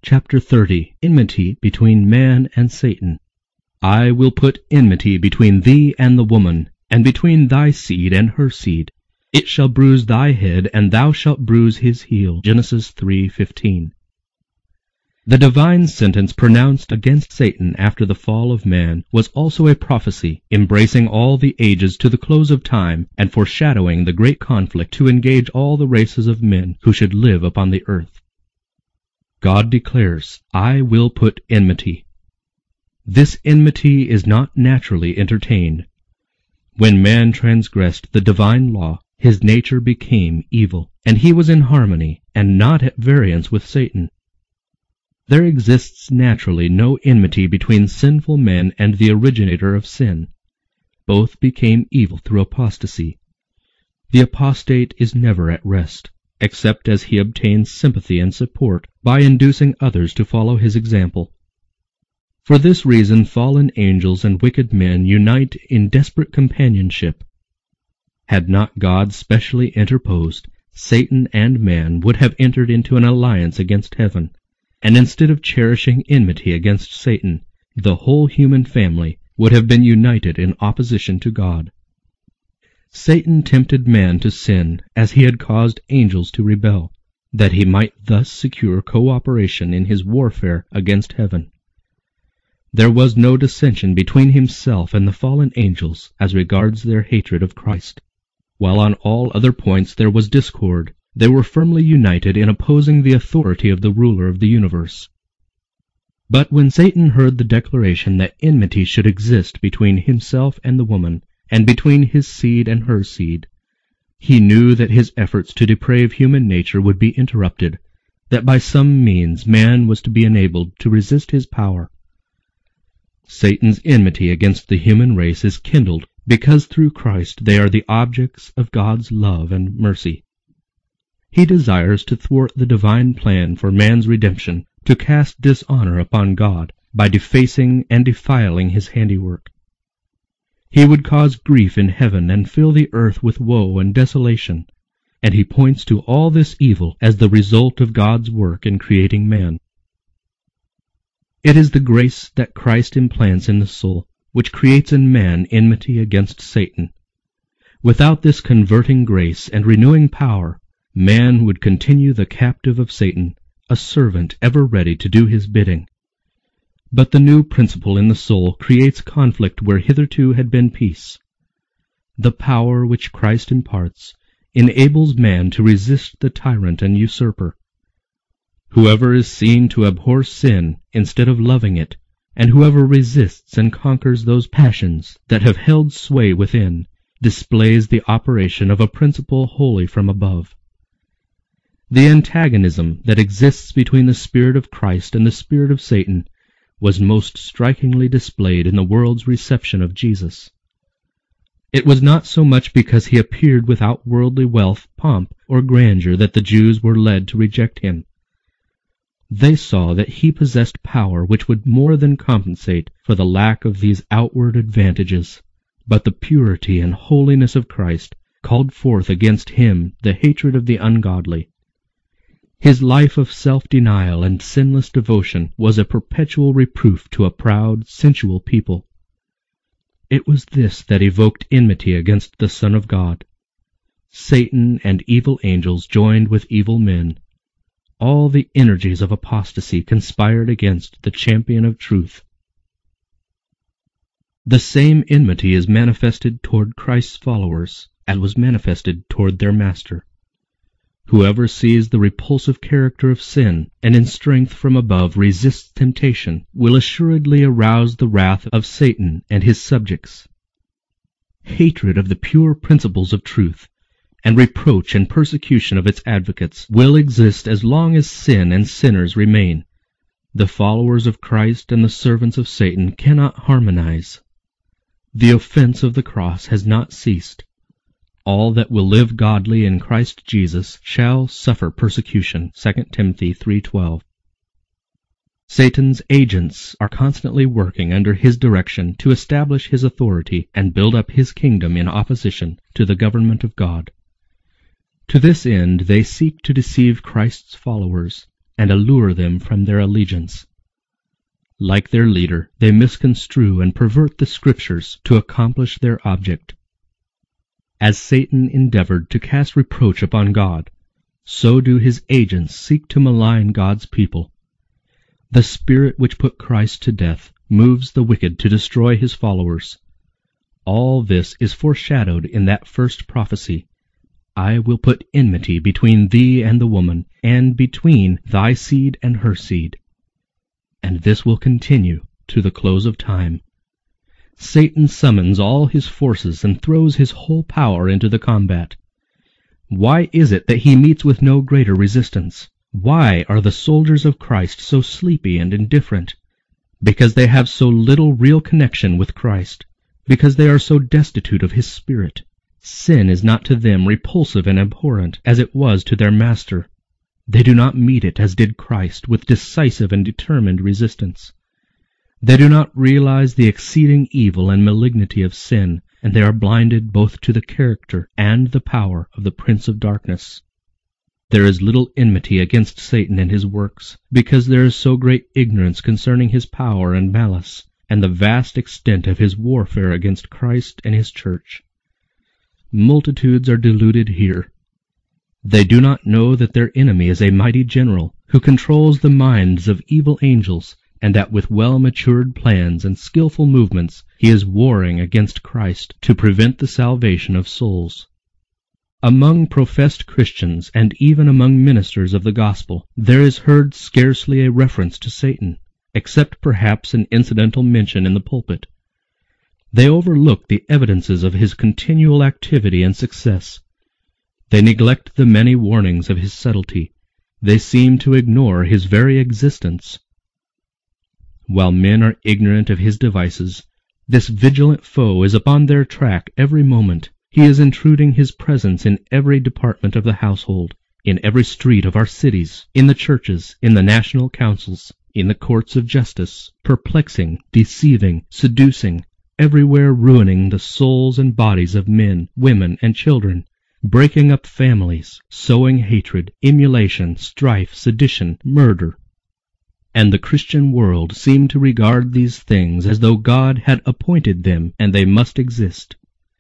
Chapter 30. Enmity between man and Satan. I will put enmity between thee and the woman, and between thy seed and her seed. It shall bruise thy head, and thou shalt bruise his heel. Genesis 3:15. The divine sentence pronounced against Satan after the fall of man was also a prophecy, embracing all the ages to the close of time, and foreshadowing the great conflict to engage all the races of men who should live upon the earth. God declares, I will put enmity. This enmity is not naturally entertained. When man transgressed the divine law, his nature became evil, and he was in harmony and not at variance with Satan. There exists naturally no enmity between sinful men and the originator of sin. Both became evil through apostasy. The apostate is never at rest, except as he obtains sympathy and support by inducing others to follow his example. For this reason fallen angels and wicked men unite in desperate companionship. Had not God specially interposed, Satan and man would have entered into an alliance against heaven, and instead of cherishing enmity against Satan, the whole human family would have been united in opposition to God. Satan tempted man to sin as he had caused angels to rebel, that he might thus secure cooperation in his warfare against heaven. There was no dissension between himself and the fallen angels as regards their hatred of Christ. While on all other points there was discord, they were firmly united in opposing the authority of the ruler of the universe. But when Satan heard the declaration that enmity should exist between himself and the woman, and between his seed and her seed, he knew that his efforts to deprave human nature would be interrupted, that by some means man was to be enabled to resist his power. Satan's enmity against the human race is kindled because through Christ they are the objects of God's love and mercy. He desires to thwart the divine plan for man's redemption, to cast dishonor upon God by defacing and defiling his handiwork. He would cause grief in heaven and fill the earth with woe and desolation, and he points to all this evil as the result of God's work in creating man. It is the grace that Christ implants in the soul which creates in man enmity against Satan. Without this converting grace and renewing power, man would continue the captive of Satan, a servant ever ready to do his bidding. But the new principle in the soul creates conflict where hitherto had been peace. The power which Christ imparts enables man to resist the tyrant and usurper. Whoever is seen to abhor sin instead of loving it, and whoever resists and conquers those passions that have held sway within, displays the operation of a principle wholly from above. The antagonism that exists between the Spirit of Christ and the spirit of Satan was most strikingly displayed in the world's reception of Jesus. It was not so much because he appeared without worldly wealth, pomp, or grandeur that the Jews were led to reject him. They saw that he possessed power which would more than compensate for the lack of these outward advantages, but the purity and holiness of Christ called forth against him the hatred of the ungodly. His life of self-denial and sinless devotion was a perpetual reproof to a proud, sensual people. It was this that evoked enmity against the Son of God. Satan and evil angels joined with evil men. All the energies of apostasy conspired against the champion of truth. The same enmity is manifested toward Christ's followers as was manifested toward their Master. Whoever sees the repulsive character of sin and in strength from above resists temptation will assuredly arouse the wrath of Satan and his subjects. Hatred of the pure principles of truth and reproach and persecution of its advocates will exist as long as sin and sinners remain. The followers of Christ and the servants of Satan cannot harmonize. The offense of the cross has not ceased. All that will live godly in Christ Jesus shall suffer persecution. 2 Timothy 3:12. Satan's agents are constantly working under his direction to establish his authority and build up his kingdom in opposition to the government of God. To this end they seek to deceive Christ's followers and allure them from their allegiance. Like their leader, they misconstrue and pervert the Scriptures to accomplish their object. As Satan endeavored to cast reproach upon God, so do his agents seek to malign God's people. The Spirit which put Christ to death moves the wicked to destroy his followers. All this is foreshadowed in that first prophecy, I will put enmity between thee and the woman, and between thy seed and her seed. And this will continue to the close of time. Satan summons all his forces and throws his whole power into the combat. Why is it that he meets with no greater resistance? Why are the soldiers of Christ so sleepy and indifferent? Because they have so little real connection with Christ, because they are so destitute of his Spirit. Sin is not to them repulsive and abhorrent as it was to their Master. They do not meet it as did Christ, with decisive and determined resistance. They do not realize the exceeding evil and malignity of sin, and they are blinded both to the character and the power of the Prince of Darkness. There is little enmity against Satan and his works, because there is so great ignorance concerning his power and malice, and the vast extent of his warfare against Christ and his church. Multitudes are deluded here. They do not know that their enemy is a mighty general, who controls the minds of evil angels, and that with well-matured plans and skillful movements he is warring against Christ to prevent the salvation of souls. Among professed Christians, and even among ministers of the gospel, there is heard scarcely a reference to Satan, except perhaps an incidental mention in the pulpit. They overlook the evidences of his continual activity and success. They neglect the many warnings of his subtlety. They seem to ignore his very existence. While men are ignorant of his devices, this vigilant foe is upon their track every moment. He is intruding his presence in every department of the household, in every street of our cities, in the churches, in the national councils, in the courts of justice, perplexing, deceiving, seducing, everywhere ruining the souls and bodies of men, women, and children, breaking up families, sowing hatred, emulation, strife, sedition, murder. And the Christian world seem to regard these things as though God had appointed them and they must exist.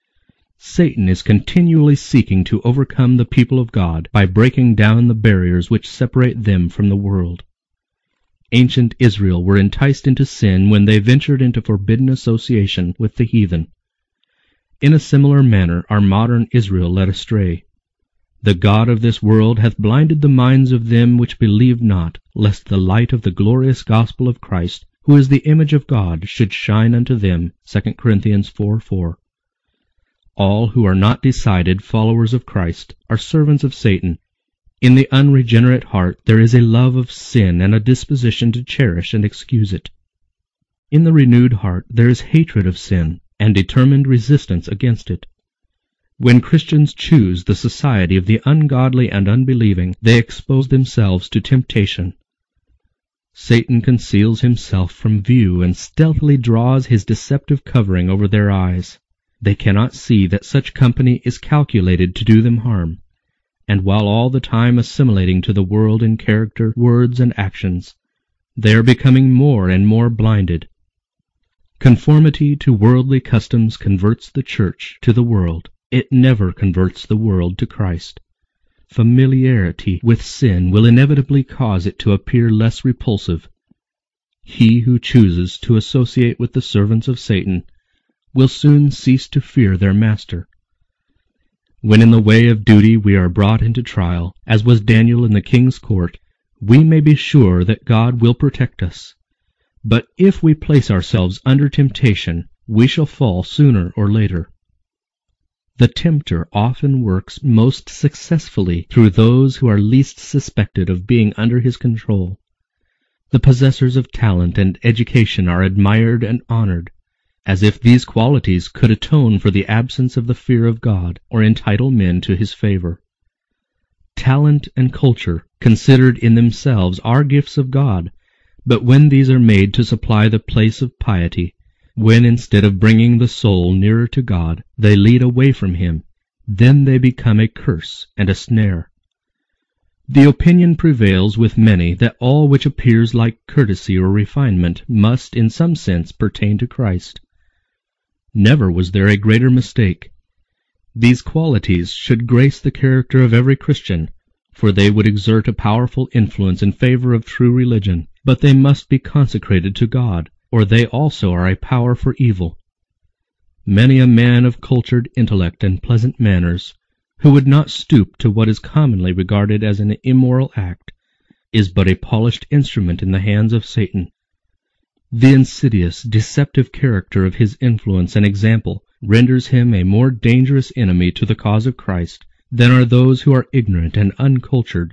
Satan is continually seeking to overcome the people of God by breaking down the barriers which separate them from the world. Ancient Israel were enticed into sin when they ventured into forbidden association with the heathen. In a similar manner are modern Israel led astray. The God of this world hath blinded the minds of them which believe not, lest the light of the glorious gospel of Christ, who is the image of God, should shine unto them. 2 Corinthians 4:4. All who are not decided followers of Christ are servants of Satan. In the unregenerate heart there is a love of sin and a disposition to cherish and excuse it. In the renewed heart there is hatred of sin and determined resistance against it. When Christians choose the society of the ungodly and unbelieving, they expose themselves to temptation. Satan conceals himself from view and stealthily draws his deceptive covering over their eyes. They cannot see that such company is calculated to do them harm, and while all the time assimilating to the world in character, words, and actions, they are becoming more and more blinded. Conformity to worldly customs converts the church to the world. It never converts the world to Christ. Familiarity with sin will inevitably cause it to appear less repulsive. He who chooses to associate with the servants of Satan will soon cease to fear their master. When in the way of duty we are brought into trial, as was Daniel in the king's court, we may be sure that God will protect us. But if we place ourselves under temptation, we shall fall sooner or later. The tempter often works most successfully through those who are least suspected of being under his control. The possessors of talent and education are admired and honored, as if these qualities could atone for the absence of the fear of God or entitle men to his favor. Talent and culture, considered in themselves, are gifts of God, but when these are made to supply the place of piety, when instead of bringing the soul nearer to God, they lead away from him, then they become a curse and a snare. The opinion prevails with many that all which appears like courtesy or refinement must, in some sense, pertain to Christ. Never was there a greater mistake. These qualities should grace the character of every Christian, for they would exert a powerful influence in favor of true religion, but they must be consecrated to God, or they also are a power for evil. Many a man of cultured intellect and pleasant manners, who would not stoop to what is commonly regarded as an immoral act, is but a polished instrument in the hands of Satan. The insidious, deceptive character of his influence and example renders him a more dangerous enemy to the cause of Christ than are those who are ignorant and uncultured.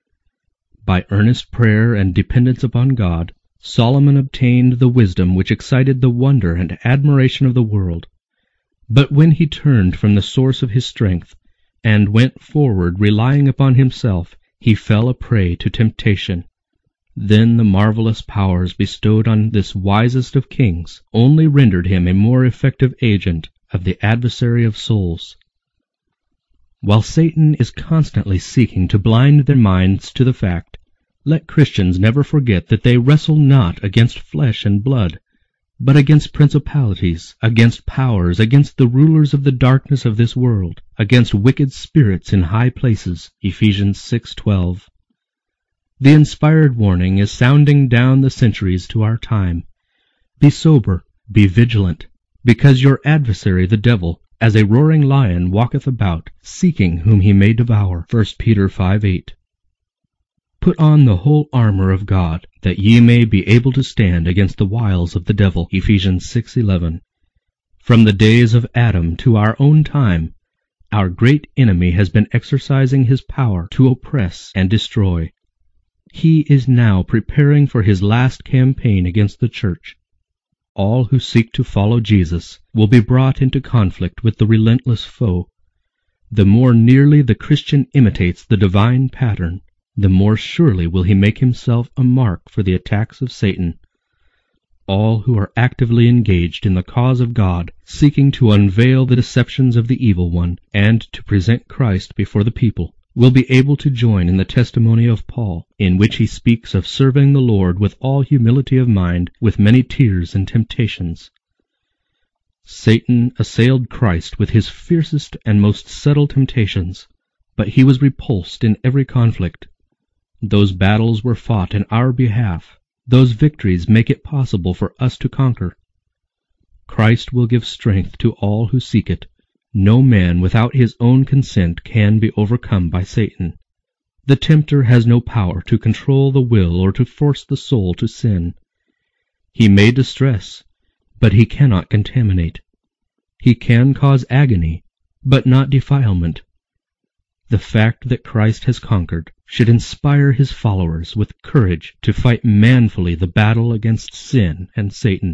By earnest prayer and dependence upon God, Solomon obtained the wisdom which excited the wonder and admiration of the world. But when he turned from the source of his strength, and went forward relying upon himself, he fell a prey to temptation. Then the marvelous powers bestowed on this wisest of kings only rendered him a more effective agent of the adversary of souls. While Satan is constantly seeking to blind their minds to the fact, let Christians never forget that they wrestle not against flesh and blood, but against principalities, against powers, against the rulers of the darkness of this world, against wicked spirits in high places. Ephesians 6:12. The inspired warning is sounding down the centuries to our time. Be sober, be vigilant, because your adversary the devil, as a roaring lion, walketh about, seeking whom he may devour. 1 Peter 5:8. Put on the whole armor of God, that ye may be able to stand against the wiles of the devil. Ephesians 6:11. From the days of Adam to our own time, our great enemy has been exercising his power to oppress and destroy. He is now preparing for his last campaign against the church. All who seek to follow Jesus will be brought into conflict with the relentless foe. The more nearly the Christian imitates the divine pattern, the more surely will he make himself a mark for the attacks of Satan. All who are actively engaged in the cause of God, seeking to unveil the deceptions of the evil one, and to present Christ before the people, will be able to join in the testimony of Paul, in which he speaks of serving the Lord with all humility of mind, with many tears and temptations. Satan assailed Christ with his fiercest and most subtle temptations, but he was repulsed in every conflict. Those battles were fought in our behalf. Those victories make it possible for us to conquer. Christ will give strength to all who seek it. No man without his own consent can be overcome by Satan. The tempter has no power to control the will or to force the soul to sin. He may distress, but he cannot contaminate. He can cause agony, but not defilement. The fact that Christ has conquered should inspire his followers with courage to fight manfully the battle against sin and Satan.